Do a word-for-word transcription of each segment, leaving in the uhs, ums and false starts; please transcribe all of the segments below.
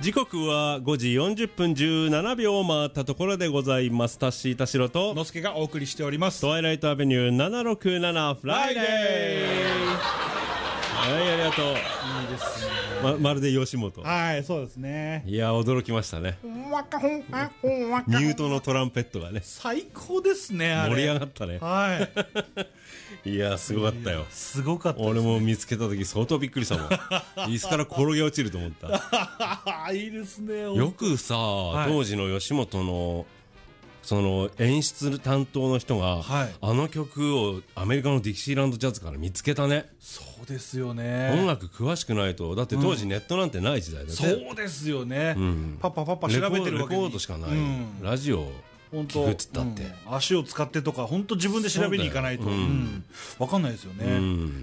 時刻はごじよんじゅっぷんじゅうななびょう回ったところでございます。タッシー田代とのすけがお送りしております。 トワイライトアベニューななろくななフライデー。はい、ありがとう。いいですね。 ま, まるで吉本。 はい、そうですね。 いや驚きましたね。ミュートのトランペットがね最高ですね。あれ盛り上がったね。はいいやすごかったよ。 すごかったですね。 俺も見つけた時相当びっくりしたもん。椅子から転げ落ちると思った。 いいですね。 よくさ、はい、当時の吉本のその演出担当の人が、はい、あの曲をアメリカのディキシーランドジャズから見つけたね。 そうですよね。 音楽詳しくないと。だって当時ネットなんてない時代だよね、 うん、そうですよね、うん、パッパパッパ調べてるわけにレコードしかない、うん、ラジオ本当聞くっつったって、 うん、足を使ってとか本当自分で調べに行かないと、うんうん、分かんないですよね、うん、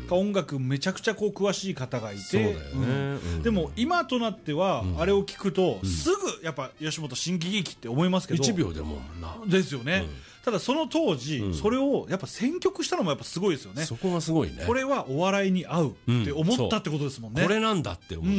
音楽めちゃくちゃこう詳しい方がいて、そうだよね、うんうん、でも今となっては、うん、あれを聞くと、うん、すぐやっぱ吉本新喜劇って思いますけどいちびょうでもなですよね、うん、ただその当時、うん、それをやっぱ選曲したのもやっぱすごいですよね。 そこがすごいね。 これはお笑いに合うって思ったってことですもんね、 うん、これなんだって思う、うんうん、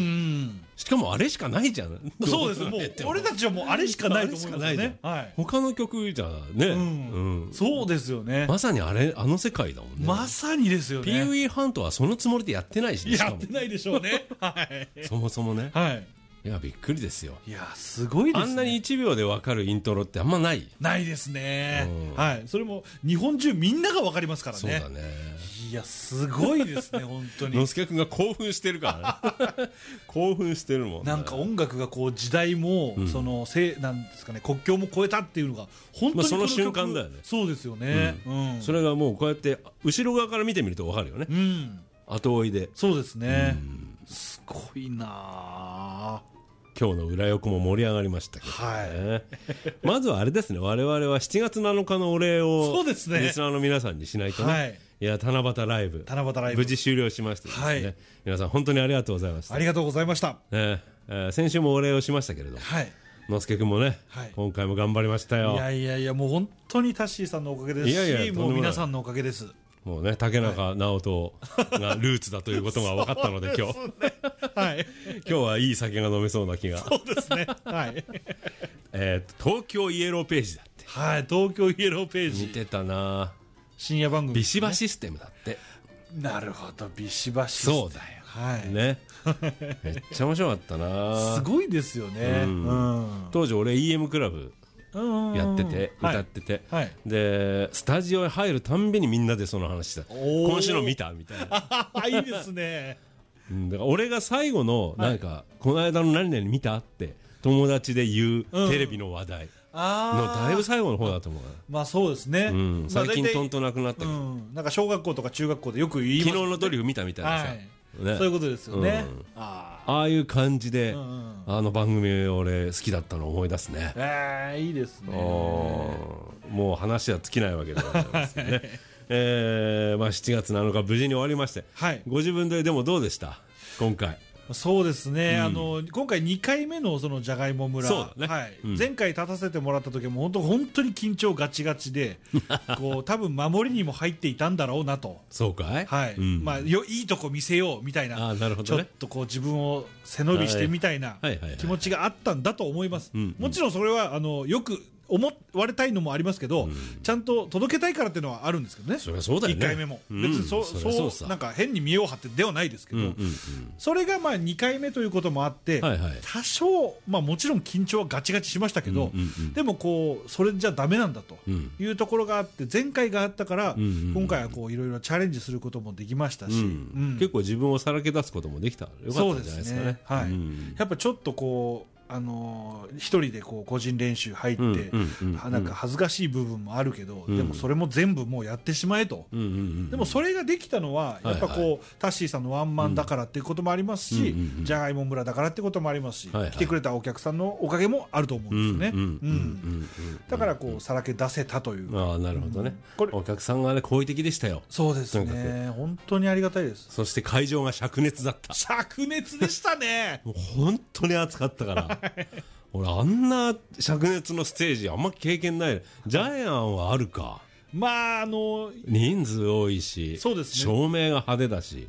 しかもあれしかないじゃん。 そうですもう俺たちはもうあれしかないと思いますね、はい、 他の曲じゃね、うんうん、そうですよね。 まさにあれあの世界だもんね。 まさにですよね。 ピーウィーハントはそのつもりでやってないし、ね、 やってないでしょうねはい、 そもそもね、 はい、 いやびっくりですよ。 いやすごいですね。 あんなにいちびょうで分かるイントロってあんまないないですね、うん、はい、それも日本中みんなが分かりますからね。 そうだね。 いやすごいですね本当に。 のすけ君が興奮してるからね興奮してるもん、ね、 なんか音楽がこう時代も、うん、そのせなんですかね、国境も越えたっていうのが本当にこの曲、まあ、その瞬間だよね。そうですよね、 うんうん、それがもうこうやって後ろ側から見てみると分かるよね、うん、後追いで。 そうですね、うん、すごいな今日の裏横も盛り上がりましたけど、ね、はい、まずはあれですね、我々はしちがつなのかのお礼をそうですね、 リスナーの皆さんにしないとね、はい、いや七夕ライブ七夕ライブ無事終了しましてですね、はい、皆さん本当にありがとうございました。 ありがとうございました、 ねえー、先週もお礼をしましたけれども、はい、のすけくんもね、はい、今回も頑張りましたよ。 いやいやいやもう本当にタッシーさんのおかげですし、いやいやもう皆さんのおかげです。 もうね、竹中直人がルーツだということが分かったので、今日、はい、今日はいい酒が飲めそうな気が。 そうですね、はい、 えー、東京イエローページだって。 はい、東京イエローページ見てたな。 深夜番組、ね、 ビシバシステムだって。 なるほど、ビシバシステム。 そうだよ、はいねめっちゃ面白かったな。 すごいですよね、うんうん、当時俺 イーエム クラブやってて歌ってて、はいはい、でスタジオへ入るたんびにみんなでその話した。今週の見たみたいないいですねだから俺が最後のなんか、はい、この間の何々見たって友達で言うテレビの話題のだいぶ最後の方だと思う。 まあそうですね、うん、 最近とんとなくなったけど、うん、 なんか小学校とか中学校でよく言います、ね、 昨日のドリフ見たみたいなさ、はいね、そういうことですよね、うん、 あ, ああいう感じで、うんうん、あの番組俺好きだったのを思い出すね。 えー、いいですね。 もう話は尽きないわけでございますねえーまあ、しちがつなのか無事に終わりまして、はい、ご自分ででもどうでした今回。 そうですね、うん、あの今回にかいめのそのじゃがいも村、 そうだね、 はい、 うん、 前回立たせてもらった時も本当本当に緊張ガチガチでこう多分守りにも入っていたんだろうなと。 そうかい、 はい、うん、まあ、よいいとこ見せようみたいな、 あ、なるほどね、 ちょっとこう自分を背伸びしてみたいな気持ちがあったんだと思います。もちろんそれはあのよく思われたいのもありますけど、うん、ちゃんと届けたいからっていうのはあるんですけどね。 そりゃそうだよね。 いっかいめも、うん、別に そ, そ, そうそうなんか変に見栄を張ってではないですけど、うんうんうん、それがまあにかいめということもあって、はいはい、多少、まあ、もちろん緊張はガチガチしましたけど、うんうんうん、でもこうそれじゃダメなんだというところがあって、前回があったから、うんうんうん、今回はこういろいろチャレンジすることもできましたし、うんうん、 結構自分をさらけ出すこともできた。よかったんじゃないですかね。そうですね、 はい、うん、やっぱちょっとこうあのー、一人でこう個人練習入って、うんうんうんうん、なんか恥ずかしい部分もあるけど、うん、でもそれも全部もうやってしまえと、うんうんうん、でもそれができたのはやっぱこう、はいはい、タッシーさんのワンマンだからっていうこともありますし、うんうんうん、じゃがいも村だからってこともありますし、はいはい、来てくれたお客さんのおかげもあると思うんですよね。だからこうさらけ出せたという。 ああ、なるほどね、うん、これお客さんがね好意的でしたよ。 そうですね、本当にありがたいです。 そして会場が灼熱だった。 灼熱でしたねもう本当に暑かったから俺あんな灼熱のステージあんま経験ない。ジャイアンはあるか。 まああの人数多いし、 そうですね、 照明が派手だし、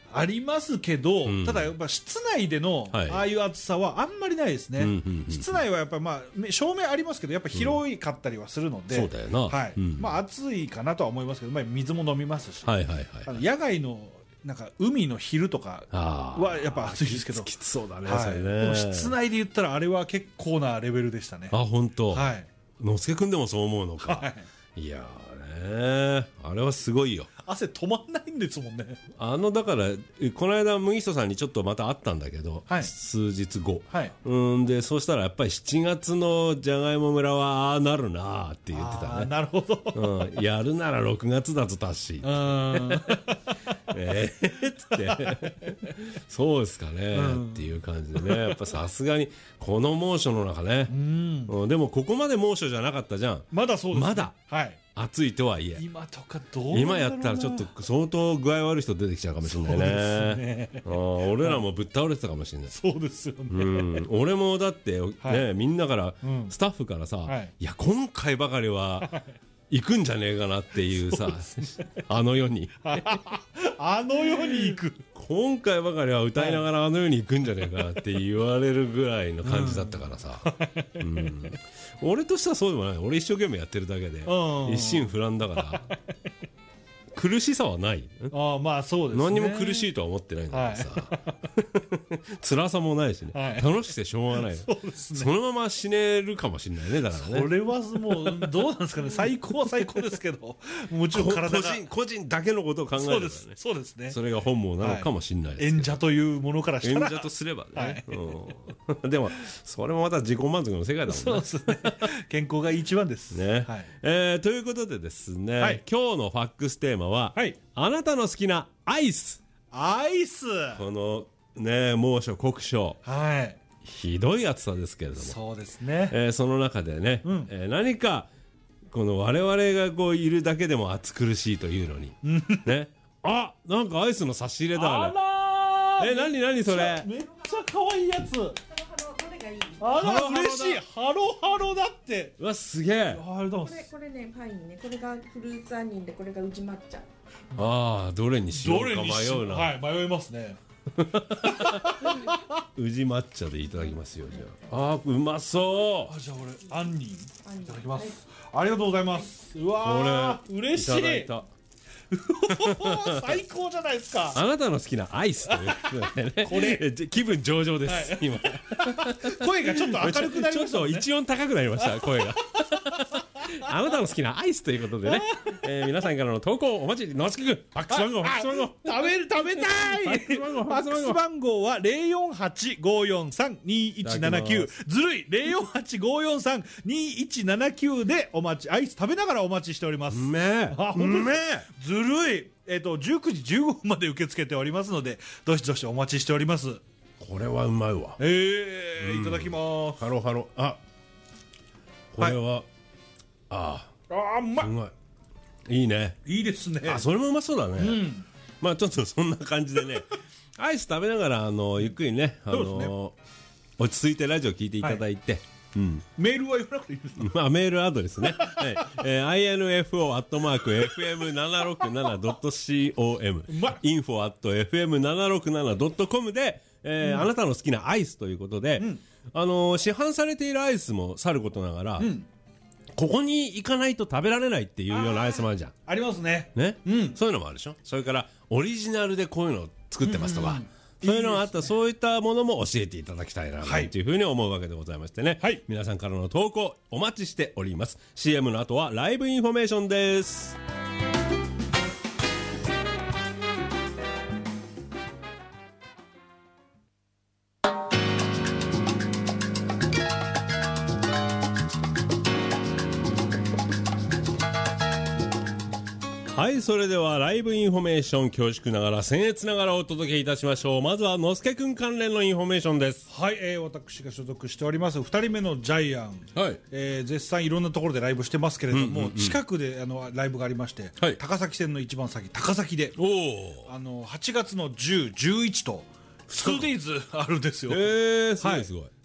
ありますけど、うん、ただやっぱ室内でのああいう暑さはあんまりないですね、はい、室内はやっぱまあ照明ありますけどやっぱ広かったりはするので、 うん、そうだよな、 はい、うん、まあ暑いかなとは思いますけど、まあ、水も飲みますし、はいはいはい、あの野外のなんか海の昼とかはやっぱ暑いですけどきつそうだね、 はい、 それね。 でも室内で言ったらあれは結構なレベルでしたね。 あ、本当。 はい。 のすけくんでもそう思うのか。はい、いやーね、あれはすごいよ。 汗止まんないんですもんね。 あのだからこの間麦人さんにちょっとまた会ったんだけど、はい、数日後、はい、うんでそうしたらやっぱりしちがつのじゃがいも村はああなるなって言ってたね。 なるほど、 うん、やるならろくがつだぞタッシーえーってそうですかね、うん、っていう感じでね、やっぱさすがにこの猛暑の中ね、うんうん、でもここまで猛暑じゃなかったじゃん。 まだそうです、ね、 まだ、はい、暑いとはいえ今とかどうなんだろうな。 今やったらちょっと相当具合悪い人出てきちゃうかもしれない ね, そうですねあ俺らもぶっ倒れてたかもしれない。 そうですよね、 うん、俺もだって、ね、はい、みんなから、うん、スタッフからさ、はい、いや今回ばかりは行くんじゃねえかなっていうさ、ね、あの世にあの世に行く今回ばかりは歌いながらあの世に行くんじゃねえかなって言われるぐらいの感じだったからさ、うんうん、俺としてはそうでもない。俺一生懸命やってるだけで一心不乱だから苦しさはない。 あ、まあそうですね、 何にも苦しいとは思ってないんだけどさ、はい、辛さもないしね、はい、楽しくてしょうがない。そうですね、そのまま死ねるかもしれないね。だからね、 それはもうどうなんですかね最高は最高ですけどもちろん体が個人、個人だけのことを考えるからね。 そうですね、 それが本望なのかもしれないですけど、 はい、演者というものからしたら演者とすればね、はい、うん、でもそれもまた自己満足の世界だもんね。 そうですね、健康が一番ですね、はい、えー、ということでですね、はい、今日のファックステーマは、はい、あなたの好きなアイス。 アイス、 このね猛暑酷暑、はい、ひどい暑さですけれども、 そうですね、 えー、その中でね、うん、えー、何かこの我々がこういるだけでも暑苦しいというのにね、あ、なんかアイスの差し入れだあれ。あらー、え、何何それ、 めっちゃ可愛いやつ。あら嬉しい、ハロハロだって。 うわすげえ。 これこれねパインね、これがフルーツ杏仁でこれが宇治抹茶。 ああ、どれにしようか迷うな。 はい、迷いますね宇治抹茶でいただきますよ。じゃあ、あーうまそう。 あ、じゃあ俺杏仁いただきます、はい、ありがとうございます。うわー嬉しい。いただいた最高じゃないですか。 あなたの好きなアイスということでねこれ気分上々です、はい、今声がちょっと明るくなりましたね。 ちょっと一音高くなりました声があなたの好きなアイスということでね、えー、皆さんからの投稿お待ち。のすきくん、ファックス番号、ファックス番号、 食べる食べたい。ファックス番号はゼロよんはちごよんさんにいちななきゅう。ずるい、ゼロよんはちごよんさんにいちななきゅうでお待ち、アイス食べながらお待ちしております。 うめえ、うめえ、 ずるい。えっとじゅうくじじゅうごふんまで受け付けておりますので、どしどしお待ちしております。 これはうまいわ。 えー、いただきます。 ハロハロ。あ、これは、はい、あああ、うまい。 すごいいいね。 いいですね。 あ、それもうまそうだね、うん、まあちょっとそんな感じでねアイス食べながらあのゆっくりね、あのね、落ち着いてラジオ聞いていただいて、はい、うん、 メールは言わなくていいですか。 まあメールアドレスね、はい、えー、アイエヌエフオー アットマーク エフエムななろくななドットコム インフォ アット エフエムななろくななドットコム で、えーうん、あなたの好きなアイスということで、うん、あのー、市販されているアイスもさることながら、うん、ここに行かないと食べられないっていうようなアイスもあるじゃん。 ありますね。 ね、うん、そういうのもあるでしょ。それからオリジナルでこういうのを作ってますとか、うんうんうん、そういうのがあったら、そういったものも教えていただきたいなというふうに思うわけでございましてね、はい、皆さんからの投稿お待ちしております。 シーエム の後はライブインフォメーションです。はい、それではライブインフォメーション、恐縮ながら僭越ながらお届けいたしましょう。まずはのすけくん関連のインフォメーションです。 はい、えー、私が所属しておりますふたりめのジャイアン、はい、えー、絶賛いろんなところでライブしてますけれども、うんうんうん、近くであのライブがありまして、はい、高崎線の一番先高崎で、おあのはちがつのじゅう、じゅういちとツーデイズあるんですよ。 へー、すごいすごい、はい、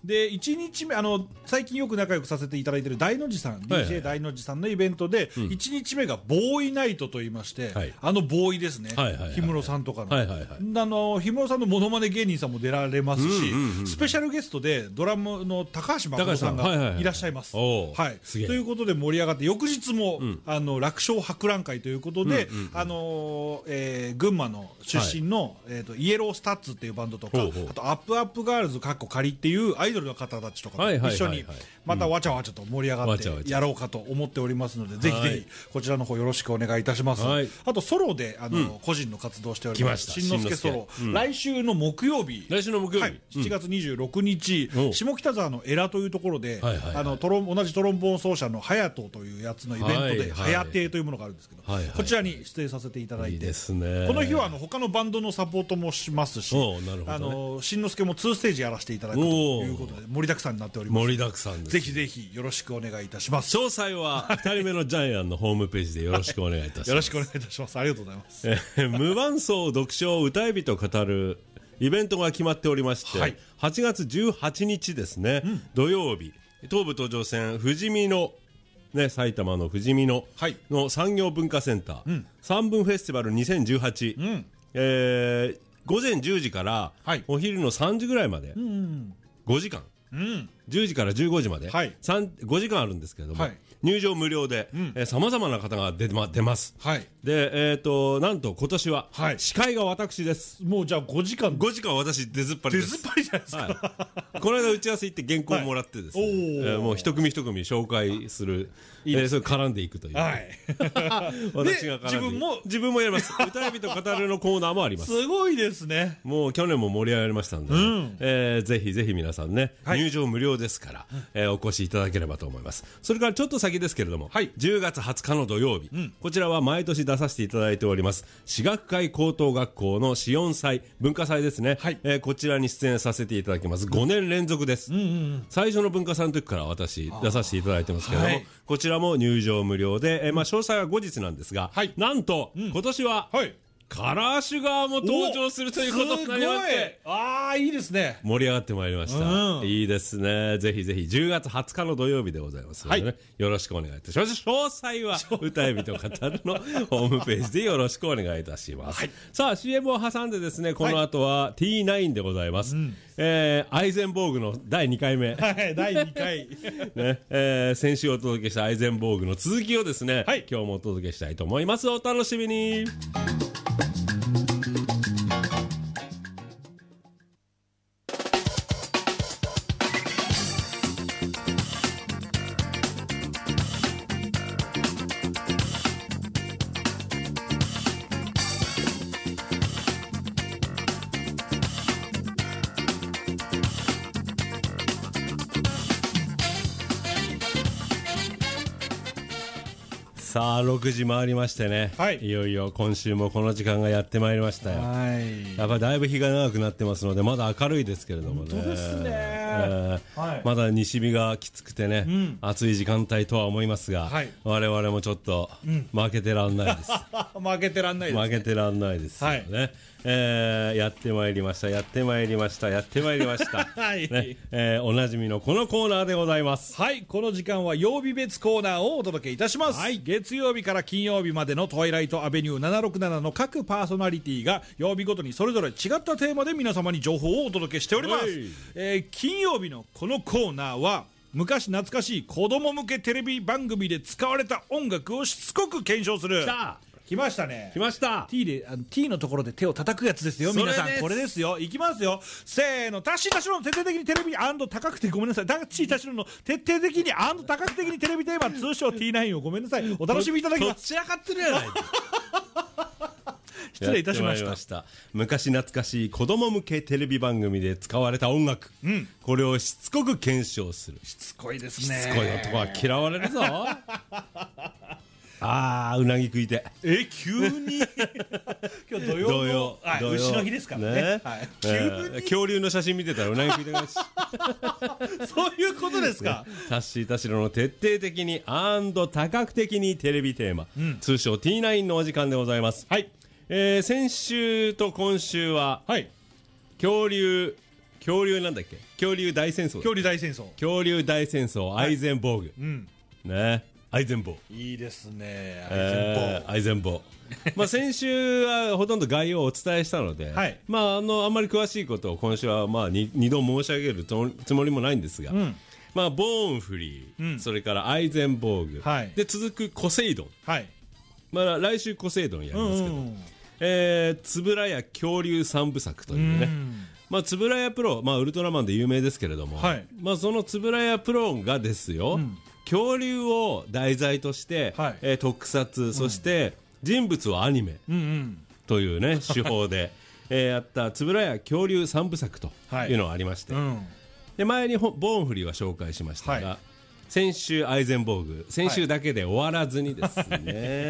でいちにちめあの最近よく仲良くさせていただいている大の字さん、 はいはい、 ディージェー 大の字さんのイベントで、うん、いちにちめがボーイナイトといいまして、はい、あのボーイですね、はいはいはいはい、氷室さんとかの、はいはいはい、あの氷室さんのモノマネ芸人さんも出られますし、うんうんうん、スペシャルゲストでドラムの高橋誠さんがいらっしゃいます。はいはい、ということで盛り上がって翌日も、うん、あの楽勝博覧会ということで、うんうんうん、あのえー、群馬の出身の、はい、えー、とイエロースタッツっていうバンドとか、ほうほう、あとアップアップガールズかっこ仮っていうアイドルの方たちとかと一緒にまたわちゃわちゃと盛り上がってやろうかと思っておりますので、ぜひぜひこちらの方よろしくお願いいたします。はい、あとソロであの、うん、個人の活動しておりますしんのすけソロ、うん、来週の木曜日、 来週の木曜日、はい、 しちがつにじゅうろくにち、うん、下北沢のエラというところで、はいはいはい、あのトロン同じトロンボーン奏者のハヤトというやつのイベントで、はいはい、ハヤテというものがあるんですけど、はいはいはい、こちらに出演させていただいて、いいですね、この日はあの他のバンドのサポートもしますし、ね、あのしんのすけもにステージやらせていただくということで盛りだくさんになっております。 盛りだくさんです。 ぜひぜひよろしくお願いいたします。 詳細はふたりめのジャイアンのホームページでよろしくお願いいたします。 よろしくお願いいたします。ありがとうございます。 無伴奏読書歌い人語るイベントが決まっておりまして、はい、はちがつじゅうはちにちですね、うん、土曜日、東武東上線富士見のね、埼玉の富士見の、はい、の産業文化センター、うん、三分フェスティバルにせんじゅうはち、うん、えー、午前じゅうじから、はい、お昼のさんじぐらいまで、うんうん、ごじかん、うん、じゅうじからじゅうごじまで、はい、ごじかんあるんですけれども、はい、入場無料でさまざまな方が出、ま、出ます、はい、で、えーと、なんと今年は司会が私です。 もうじゃあごじかんごじかん私出ずっぱりです。 出ずっぱりじゃないですか、 はい、この間打ち合わせ行って原稿をもらってですね、はい、えー、もう一組一組紹介する、いいですね、えー、それ絡んでいくという、はい、私が絡んで自分も自分もやります。歌い人語るのコーナーもあります。 すごいですね。 もう去年も盛り上がりましたんで、ね、うん、えー、ぜひぜひ皆さんね、はい、入場無料ですから、えー、お越しいただければと思います。それからちょっと先ですけれども、はい、じゅうがつはつかの土曜日、うん、こちらは毎年出させていただいております私学会高等学校の詩音祭文化祭ですね、はい、えー、こちらに出演させていただきます。ごねん連続です、うんうんうん、最初の文化祭の時から私出させていただいてますけれども、はい、こちらも入場無料で、えーまあ、詳細は後日なんですが、はい、なんと、うん、今年は、はい、カラーシュガーも登場するということになりまして、 ああいいですね、 盛り上がってまいりました、うん、いいですね。ぜひぜひじゅうがつはつかの土曜日でございますので、ね、はい、よろしくお願いいたします。詳細は歌い人語るのホームページでよろしくお願いいたします、はい、さあ シーエム を挟んでですね、この後は ティーナイン でございます、うん、えー、アイゼンボーグのだいにかいめ、 はい、だいにかい、 ね、えー、先週お届けしたアイゼンボーグの続きをですね、はい、今日もお届けしたいと思います。お楽しみに。さあろくじ回りましてね、はい、いよいよ今週もこの時間がやってまいりましたよ。はい、やっぱりだいぶ日が長くなってますのでまだ明るいですけれどもね。 本当ですね、 えーはい、まだ西日がきつくてね、うん、暑い時間帯とは思いますが、はい、我々もちょっと負けてらんないです、 うん、負けてらんないですね。 負けてらんないですよね、はい、えー、やってまいりましたやってまいりましたやってまいりました、はいね、えー、おなじみのこのコーナーでございます。 はい、この時間は曜日別コーナーをお届けいたします、はい、月曜日から金曜日までのトワイライトアベニューななろくななの各パーソナリティが曜日ごとにそれぞれ違ったテーマで皆様に情報をお届けしております、はい、えー、金曜日のこのコーナーは昔懐かしい子供向けテレビ番組で使われた音楽をしつこく検証する。 来た来ましたね。 来ました。 T であの T のところで手を叩くやつですよ。皆さんこれですよ。いきますよ。せーの。タッシータシロの徹底的にテレビ高くてごめんなさい。タッシータシロの徹底的に高く的にテレビテーマ通称 ティーナイン をごめんなさい。お楽しみいただきます。 どっちらかってるやない失礼いたしました。 した。昔懐かしい子供向けテレビ番組で使われた音楽、うん、これをしつこく検証する。 しつこいですね。 しつこい男は嫌われるぞあーうなぎ食いてえ急に今日土曜の土曜あ土曜牛の日ですからね、はい、急に、 えー、恐竜の写真見てたらうなぎ食いてますそういうことですか。 タッシー田代の徹底的にアンド多角的にテレビテーマ、うん、通称 ティーナイン のお時間でございます。はい、えー、先週と今週は、はい、恐竜恐竜なんだっけ、恐竜大戦争、 恐竜大戦争、 恐竜大戦争アイゼンボーグ、 うん、 ね、アイゼンボー、 いいですね、 アイゼンボー、まあ先週はほとんど概要をお伝えしたので、はい、まああのあんまり詳しいことを今週はまあ 2, 2度申し上げるつもりもないんですが、うん、まあボーンフリー、うん、それからアイゼンボーグ、はい、で続くコセイドン、はい、まあ来週コセイドンやりますけど、うんうん、えー、円谷恐竜三部作というね、うん、まあ円谷プロ、まあウルトラマンで有名ですけれども、はい、まあその円谷プロがですよ、うん、恐竜を題材として、はい、えー、特撮、そして人物をアニメというね、うんうん、手法で、えー、やった円谷恐竜三部作というのがありまして、はい、うん、で前にボーンフリーは紹介しましたが、はい、先週アイゼンボーグ、先週だけで終わらずにですね、はい、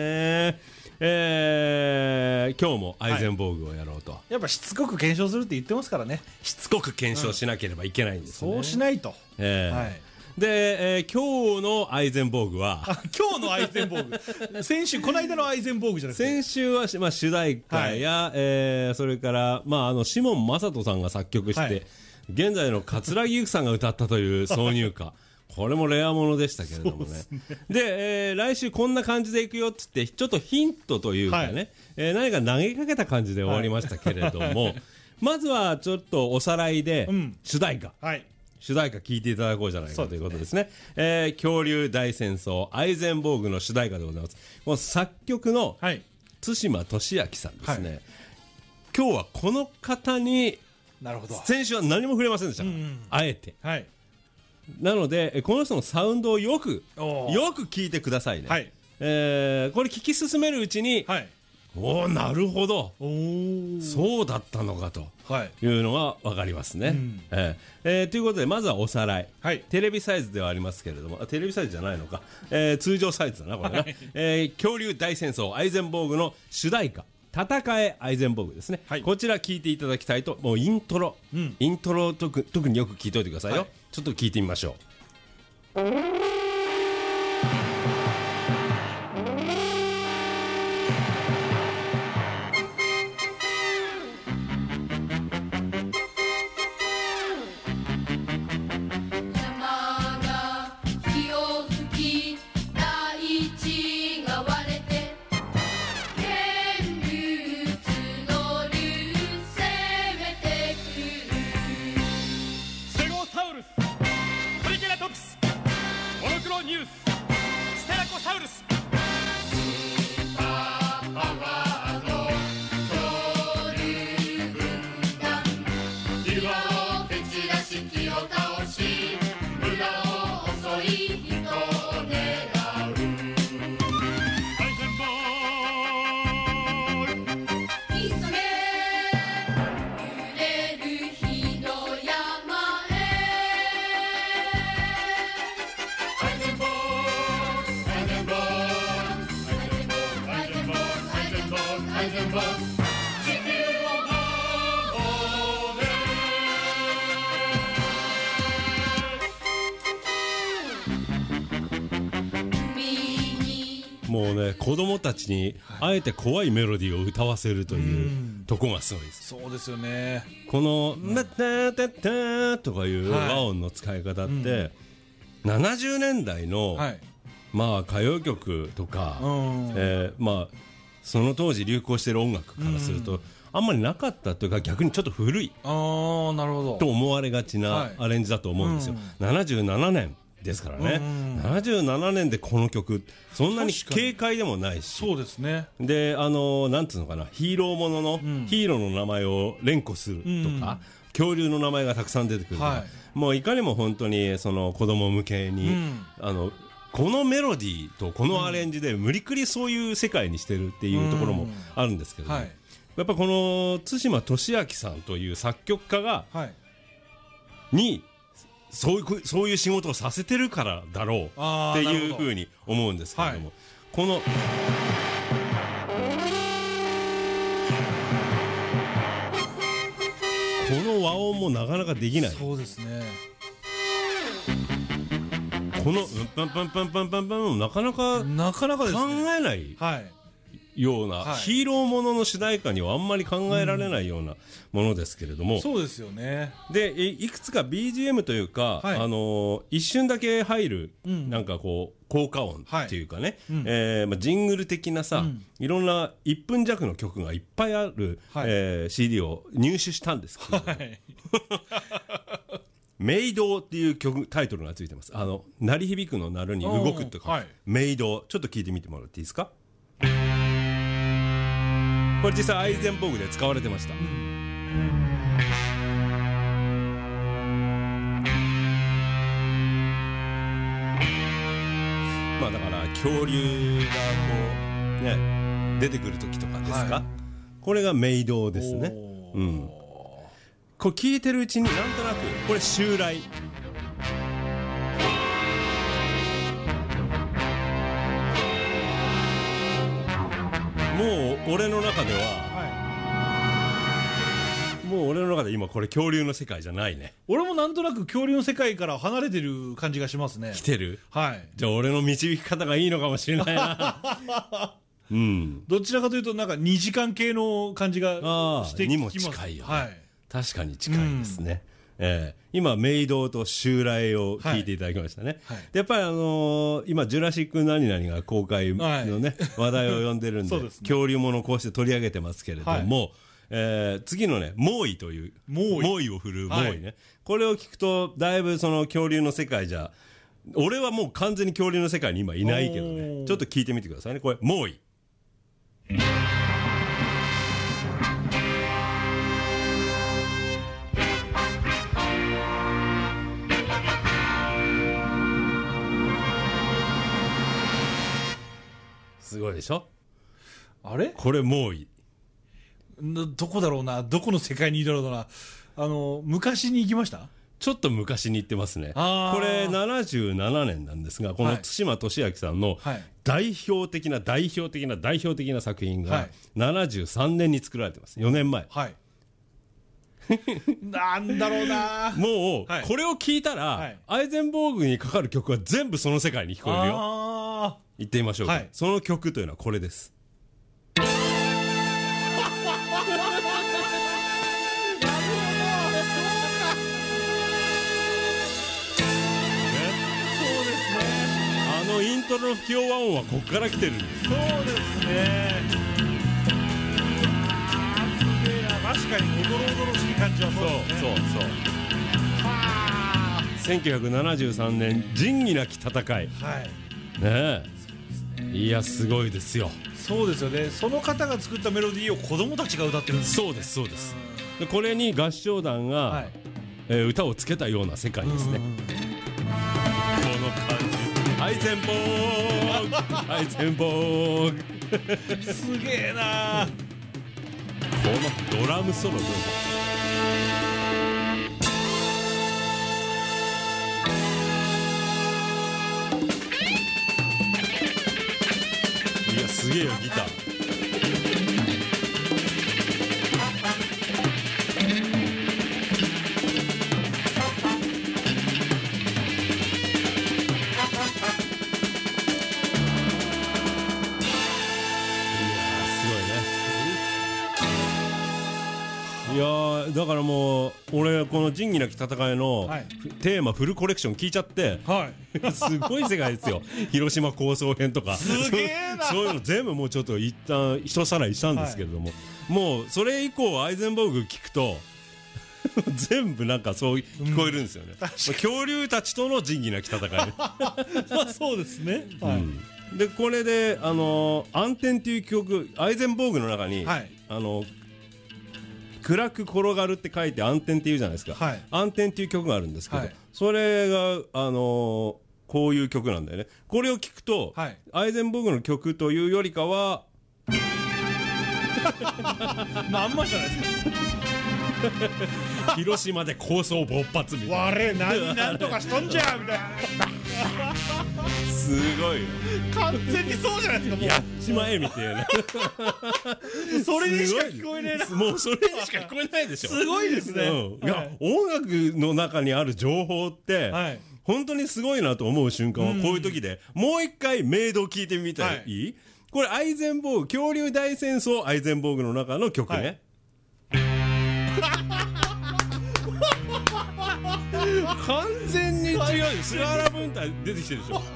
えー、今日もアイゼンボーグをやろうと、はい、 やっぱしつこく検証するって言ってますからね、 しつこく検証しなければいけないんですね、 うん、そうしないと、 えー、はい、で、えー、今日のアイゼンボーグは今日のアイゼンボーグ先週この間のアイゼンボーグじゃなくて、 先週は、まあ、主題歌や、はい、えー、それから、まあ、あのシモン雅人さんが作曲して、はい、現在の桂木由紀さんが歌ったという挿入歌これもレアものでしたけれどもね。で、ね、えー、来週こんな感じでいくよっつってちょっとヒントというかね、はい、えー、何か投げかけた感じで終わりましたけれども、はい、まずはちょっとおさらいで、うん、主題歌、はい、主題歌聞いていただこうじゃないかということですね。えー、恐竜大戦争アイゼンボーグの主題歌でございます。もう作曲の対馬俊明さんですね、はい、今日はこの方に、なるほど、先週は何も触れませんでしたから、うんうん、あえて、はい、なのでこの人のサウンドをよくよく聞いてくださいね、はい、えー、これ聞き進めるうちに、はい、おー、なるほど、そうだったのかというのが分かりますね、はい、うん、えーえー、ということでまずはおさらい、はい、テレビサイズではありますけれども、あ、テレビサイズじゃないのか、えー、通常サイズだなこれね、はい、えー、恐竜大戦争アイゼンボーグの主題歌戦えアイゼンボーグですね、はい、こちら聞いていただきたいと、もうイントロ、うん、イントロとく特によく聞いておいてくださいよ、はい、ちょっと聞いてみましょう。もうね、子供たちにあえて怖いメロディーを歌わせるというとこがすごいです。 そうですよね。 この「ナタタタ」とかいう和音の使い方って、はい、ななじゅうねんだいの、はい、まあ歌謡曲とか、えー、まあその当時流行している音楽からするとあんまりなかったというか、逆にちょっと古いあー、なるほどと思われがちなアレンジだと思うんですよ、はい、ななじゅうななねんですからね、ななじゅうななねんでこの曲そんなに軽快でもないし、 そうですね。 で、あのなんていうのかな、ヒーローものの、うん、ヒーローの名前を連呼するとか、うん、恐竜の名前がたくさん出てくるとか、はい、もういかにも本当にその子供向けに、うん、あのこのメロディーとこのアレンジで無理くりそういう世界にしてるっていうところもあるんですけど、ね、うん、はい、やっぱこの対馬俊明さんという作曲家が、はい、にそういう、そういう仕事をさせてるからだろうっていうふうに思うんですけれども、はい、このこの和音もなかなかできない。 そうですね。 このうんパンパンパンパンパンパンもなかなかなかなかですね、 考えないような、 はいヒーローものの主題歌にはあんまり考えられないようなものですけれども、 そうですよね。 でいいくつか ビージーエム というか、 はいあのー一瞬だけ入る、 うんなんかこう効果音っていうかね、 はいうんえーまあ、ジングル的なさ、 うんいろんないっぷん弱の曲がいっぱいある、 はいえー シーディー を入手したんですけど、 はいメイドっていう曲タイトルがついてます。あの鳴り響くの鳴るに動くっていうか、 はいメイドちょっと聞いてみてもらっていいですか。これ実際アイゼンボーグで使われてました。まあだから恐竜がこうね出てくる時とかですか、 はいこれがメイドですね。 おーうんこれ聞いてるうちになんとなくこれ襲来、もう俺の中でははもう俺の中で今これ恐竜の世界じゃないね。 い、俺もなんとなく恐竜の世界から離れてる感じがしますね。 来てる。 はい。 じゃあ俺の導き方がいいのかもしれないな。うんどちらかというとなんかにじかん系の感じがあしてあにもきます。 近いよね、 はい。 確かに近いですね、えー今メイドと襲来を聞いていただきましたね、 はいでやっぱりあのー今ジュラシック何々が公開のね、話題を呼んでるんでそうですね恐竜ものをこうして取り上げてますけれども、 はいえー次のね猛威という猛威を振るう猛威ね、これを聞くとだいぶその恐竜の世界じゃ俺はもう完全に恐竜の世界に今いないけどおねーちょっと聞いてみてくださいね。これ猛威すごいでしょ。 あれこれ猛威などこだろうな、どこの世界にいるだろうな。あの昔に行きました。 ちょっと昔に行ってますね。 あーこれななじゅうななねんなんですが、このはい対馬俊明さんのはい代表的な代表的な代表的な作品がはいななじゅうさんねんに作られてます。よねんまえ。 はい。なんだろうな。 もうはいこれを聞いたら、 はいアイゼンボーグにかかる曲は全部その世界に聞こえるよ。 あ言ってみましょうか、 はいその曲というのはこれです。あのイントロの不協和音はここから来てるんです。 ーそうですね。あーすげえな。確かにおどろおどろしい感じはそうですね。 そうそうはせんきゅうひゃくななじゅうさんねん仁義なき戦いねーはい。 えいやすごいですよ。 そうですよね。その方が作ったメロディーを子供たちが歌ってるんですよ。 そうですそうです。でこれに合唱団が、 はい。 えー歌をつけたような世界ですね。この感じアイゼンボーグアイゼンボーグすげえな。 このドラムソロどうぞ。いやすげえよギター。いやーだからもう俺この仁義なき戦いのはいテーマフルコレクション聞いちゃってはい。 すごい世界ですよ。広島構想編とかすげえなそういうの全部もうちょっと一旦一さらいしたんですけれども、もうそれ以降アイゼンボーグ聞くと全部なんかそう聞こえるんですよね、まあ恐竜たちとの仁義なき戦い、 まあそうですね。はい。 うんでこれであのー暗転っていう曲アイゼンボーグの中に、 はいあの暗く転がるって書いて暗転っていうじゃないですか、 はい暗転っていう曲があるんですけど、 はいそれがあのーこういう曲なんだよね。これを聞くと、 はいアイゼンボーグの曲というよりかはまんまじゃないですか。 広島で抗争勃発みたいな我何なんとかしとんじゃみたいな。 すごいよ完全にそうじゃないですか。もうやっちまえみたいなそれにしか聞こえねえな。 もうそれにしか聞こえないでしょ。 すごいですね。 うん、いや、 はい音楽の中にある情報って、 はい本当にすごいなと思う瞬間はこういう時で、もう一回メイドを聞いてみたらいい、 これアイゼンボーグ、恐竜大戦争アイゼンボーグの中の曲ね、はい、完全に違うよ。菅原文太出てきてるでしょ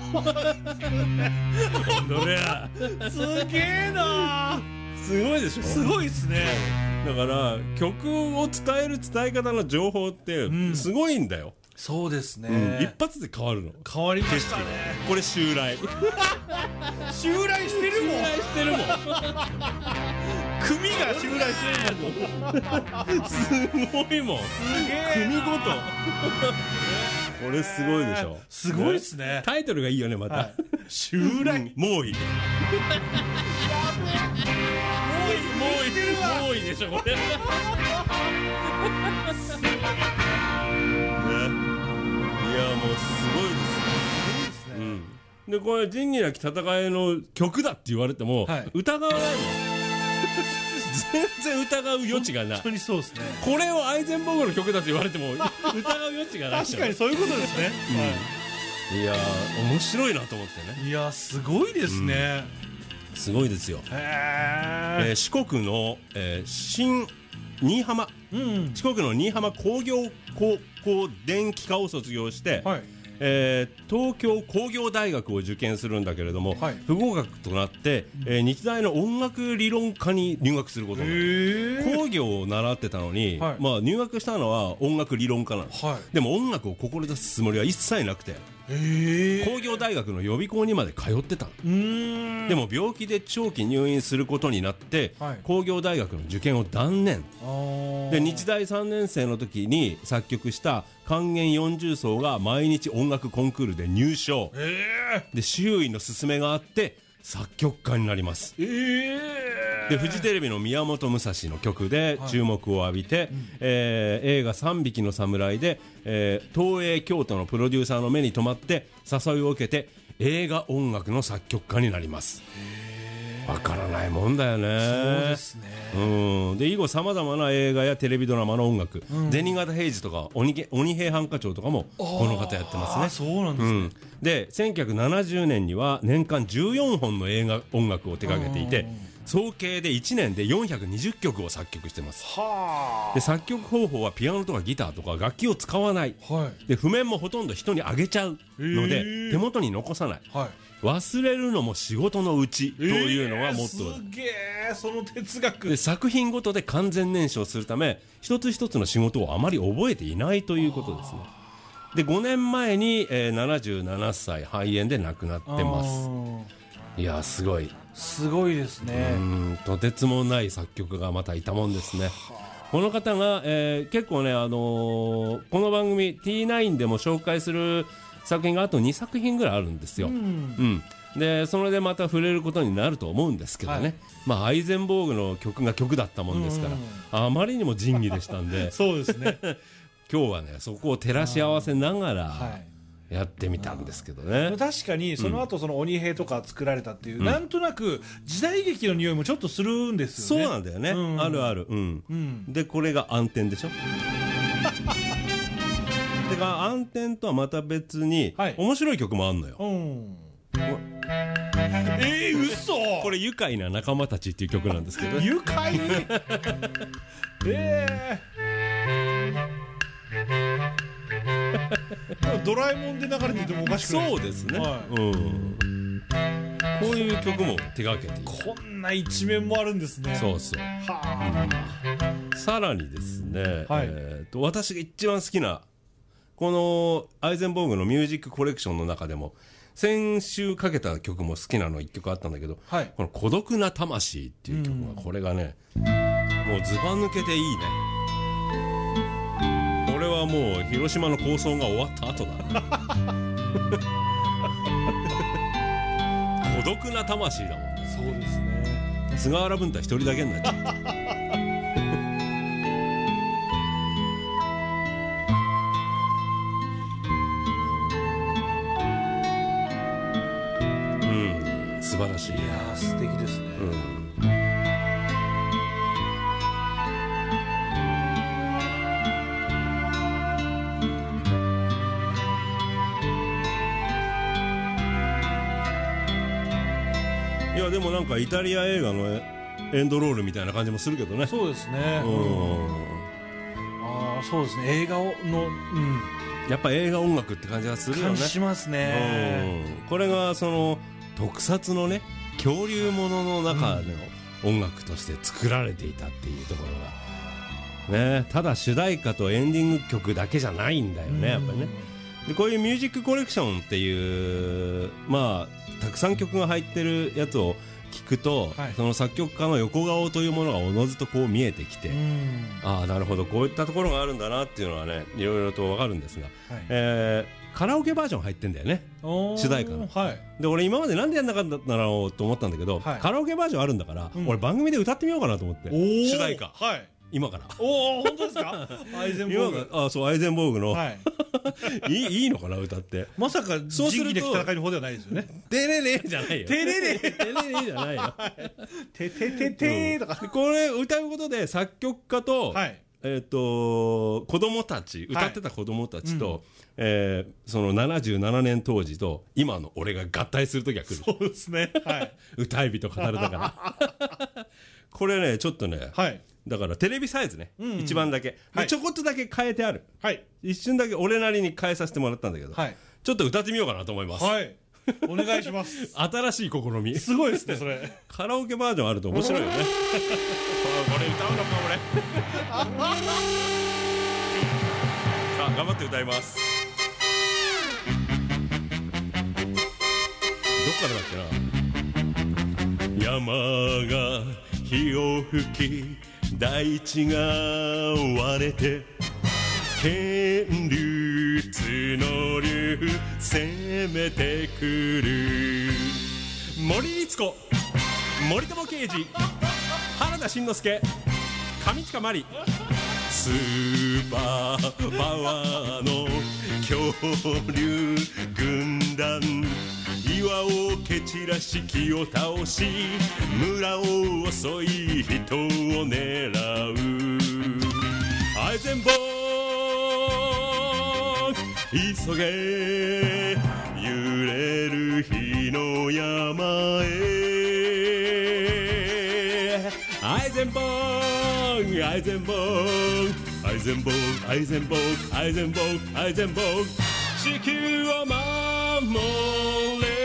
どれやすげえな、 すごいでしょ。 すごいっすね。 だから曲を伝える伝え方の情報ってすごいんだよ、うん、 そうですね、 うん、一発で変わるの。 変わりましたね。 これ襲来襲来してるもん。 襲来してるもん組が襲来してるもんすごいもん。 すげえ組ごとこれすごいでしょ。 すごいっすね。 タイトルがいいよねまた、はい、 襲来、 うん、もういいやべえ、もういいもういいでしょこれね、いやもうすごいですね。うん、でこれ仁義なき戦いの曲だって言われても、はい、疑わないもん全然疑う余地がない。 本当にそうですね。 これをアイゼンボーグの曲だと言われても疑う余地がない。 確かにそういうことですね、 うん、はい、いやー面白いなと思ってね。 いやすごいですね、 うん、すごいですよ。へー、えー、四国の、えー、新新居浜、うんうん、四国の新居浜工業高校電気科を卒業して、はい、えー、東京工業大学を受験するんだけれども、はい、不合格となって、えー、日大の音楽理論科に入学することになる。工業を習ってたのに、はい、まあ、入学したのは音楽理論科なんです、はい、でも音楽を志すつもりは一切なくて、工業大学の予備校にまで通ってたの。でも病気で長期入院することになって、はい、工業大学の受験を断念で、日大さんねん生の時に作曲した管弦よんじゅう奏が毎日音楽コンクールで入賞で、周囲の勧めがあって作曲家になります。えー、でフジテレビの宮本武蔵の曲で注目を浴びて、はい、うん、えー、映画さんびきの侍で、えー、東映京都のプロデューサーの目に留まって誘いを受けて映画音楽の作曲家になります。わからないもんだよね。 そうですね、 うん、で以後さまざまな映画やテレビドラマの音楽、うん、銭形平次とか 鬼, 鬼平犯科帳とかもこの方やってますね。 そうなんですね、うん、 でせんきゅうひゃくななじゅうねんには年間じゅうよんほんの映画音楽を手掛けていて、総計でいちねんでよんひゃくにじゅっきょくを作曲してます。はで作曲方法はピアノとかギターとか楽器を使わない、はい、で譜面もほとんど人にあげちゃうので手元に残さない、はい、忘れるのも仕事のうちというのがモットーだ、 えー、すげえその哲学で作品ごとで完全燃焼するため一つ一つの仕事をあまり覚えていないということですね。でごねんまえに、えー、ななじゅうななさい肺炎で亡くなってます。いやすごいすごいですね。 うん、とてつもない作曲がまたいたもんですね。この方が、えー、結構ね、あのー、この番組 ティーナイン でも紹介する作品があとにさく品ぐらいあるんですよ、うんうん、でそれでまた触れることになると思うんですけどね、はい、まあ、アイゼンボーグの曲が曲だったもんですから、あまりにも仁義でしたんでそうですね今日はねそこを照らし合わせながら、はい、やってみたんですけどね。 確かにその後その鬼平とか作られたっていう、うん、なんとなく時代劇の匂いもちょっとするんですよね。 そうなんだよね、うん、あるある、うんうん、でこれが暗転でしょで暗転とはまた別に、はい、面白い曲もあんのよ、うん、 えー、嘘これ愉快な仲間たちっていう曲なんですけど、 愉快えードラえもんで流れててもおかしくない。 そうですね、はい、うん、こういう曲も手がけている。 こんな一面もあるんですね。 そうそう、はあ、さらにですね、はい、えー、と私が一番好きなこのアイゼンボーグのミュージックコレクションの中でも先週かけた曲も好きなのいっきょくあったんだけど、はい、この孤独な魂っていう曲が、これがねもうずば抜けていいね。これはもう広島の構想が終わった後だ孤独な魂だもん。 そうですね。 菅原文太一人だけになっちゃううん、素晴らしい。いや素敵ですね、うん、 いややでもなんかイタリア映画のエンドロールみたいな感じもするけどね。 そうですね。 うん、 ああそうですね、映画の、うん、 やっぱ映画音楽って感じがするよね。 感じしますね、 うん、これがその特撮のね恐竜ものの中の音楽として作られていたっていうところがね、ただ主題歌とエンディング曲だけじゃないんだよね、やっぱりね。でこういうミュージックコレクションっていうまあたくさん曲が入ってるやつを聞くと、はい、その作曲家の横顔というものがおのずとこう見えてきて、ああなるほどこういったところがあるんだなっていうのはねいろいろとわかるんですが、はい、えー、カラオケバージョン入ってんだよね、主題歌の、はい、で俺今までなんでやんなかったんだろうと思ったんだけど、はい、カラオケバージョンあるんだから、うん、俺番組で歌ってみようかなと思って、主題歌、はい、今から。 おお本当ですかアイゼンボーグ。 あそうアイゼンボーグの、はい、い, い, いいのかな歌って。 まさか仁義で戦いの方ではないですよね。 テレレじゃないよ。 テレレテレレじゃないよ。 テテテテとか、 うん、これ歌うことで作曲家と、はい、えっ、ー、と子供たち歌ってた子供たちと、はい、うん、えー、そのななじゅうななねん当時と今の俺が合体する時が来る。 そうですね、はい、 歌い人語るだからこれねちょっとね、はい、だからテレビサイズね、うんうん、一番だけ、はい、ちょこっとだけ変えてある、はい、一瞬だけ俺なりに変えさせてもらったんだけど、はい、ちょっと歌ってみようかなと思います。 はい、お願いします新しい試みすごいですねそれカラオケバージョンあると面白いよねこれ歌うのか俺さあ頑張って歌います。どっからだっけな。山が火を吹き大地が割れて剣竜角竜攻めてくる。森律子、森友刑事、原田慎之介、上近真理、スーパーパワーの恐竜軍団、岩を蹴散らし木を倒し村を襲い人を狙う。アイゼンボーグ急げ揺れる火の山へ。アイゼンボーグアイゼンボーグアイゼンボーグアイゼンボーグアイゼンボーグアイゼンボーグ地球を守れ。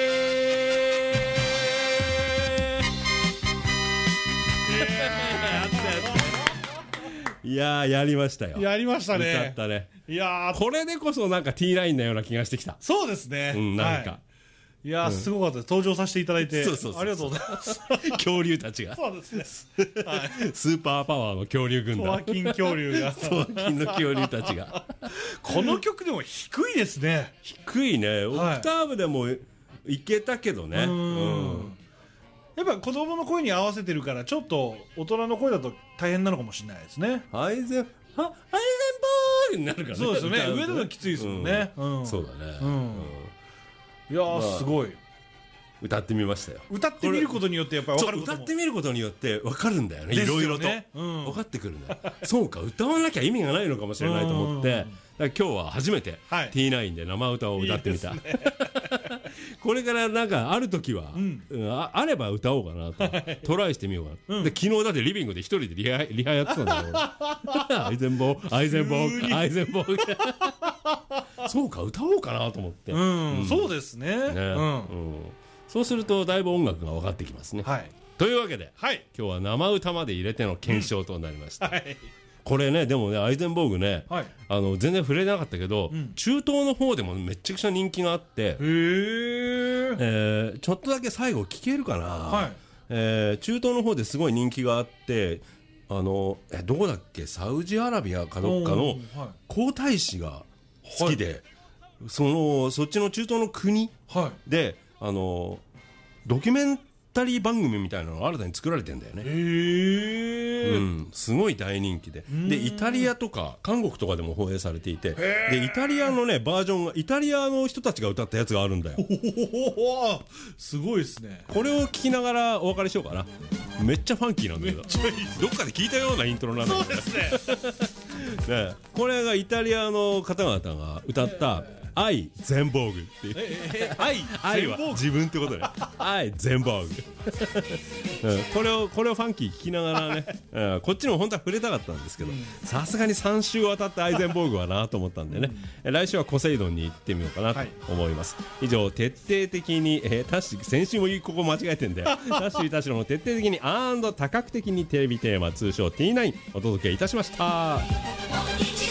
いやーやりましたよ。 やりましたね。 歌ったね。 いやーこれでこそなんか ティーナイン のような気がしてきた。 そうですね、 うん、なんか、はい、 いやー、うん、すごかったです。登場させていただいてそうそうそうそうありがとうございます恐竜たちがそうですね、 はい、スーパーパワーの恐竜軍団、 トワキン恐竜がトワキンの恐竜たちがこの曲でも低いですね。 低いね。オクターブでもいけたけどね、はい、うん、 やっぱ子供の声に合わせてるからちょっと大人の声だと大変なのかもしれないですね。 アイゼンはアイゼンボールになるからね。 そうですよね。上のがきついですもんね、 うんうん、そうだね、うん、 いやー、まあ、すごい歌ってみましたよ。 歌ってみることによってやっぱり分かることも歌ってみることによって分かるんだよね。いろいろと、うん、分かってくるんだよそうか歌わなきゃ意味がないのかもしれないと思って、だから今日は初めて ティーナイン で生歌を歌ってみた。いいですねこれからなんかある時は、うんうん、あ, あれば歌おうかなと、はい、トライしてみようかな、うん、で昨日だってリビングで一人でリハリハやってたんだよアイゼンボーアイゼンボーアイゼンボーそうか歌おうかなと思って、 うんうん、そうですね、ね、うんうん、そうするとだいぶ音楽が分かってきますね、はい、というわけで、はい、今日は生歌まで入れての検証となりました、うんはい、これねでもねアイゼンボーグね、はい、あの全然触れなかったけど、うん、中東の方でもめちゃくちゃ人気があって、へー、えー、ちょっとだけ最後聞けるかな、はい、えー、中東の方ですごい人気があって、あのえどこだっけ、サウジアラビアかどっかの皇太子が好きで、はい、そのそっちの中東の国で、はい、あのドキュメンタリー番組みたいなのが新たに作られてんだよね。へー、うん、すごい大人気で、でイタリアとか韓国とかでも放映されていて、でイタリアのねバージョンがイタリアの人たちが歌ったやつがあるんだよ。 おすごいですね。 これを聞きながらお別れしようかな。めっちゃファンキーなんだけど、めっちゃいいですね、どっかで聞いたようなイントロなんだけど、 そうですねね、 これがイタリアの方々が歌った愛全防具っていう。 ええ愛愛は自分ってことね。愛全防具、うん、これをこれをファンキー聞きながらね、うん、こっちにも本当は触れたかったんですけど、さすがにさん週渡って愛全防具はなと思ったんでね、うん、来週はコセイドンに行ってみようかなと思います、はい、以上徹底的に、えー、タッシー先週もここ間違えてんだよタッシー田代の徹底的にアンド多角的にテレビテーマ通称 ティーナイン お届けいたしました。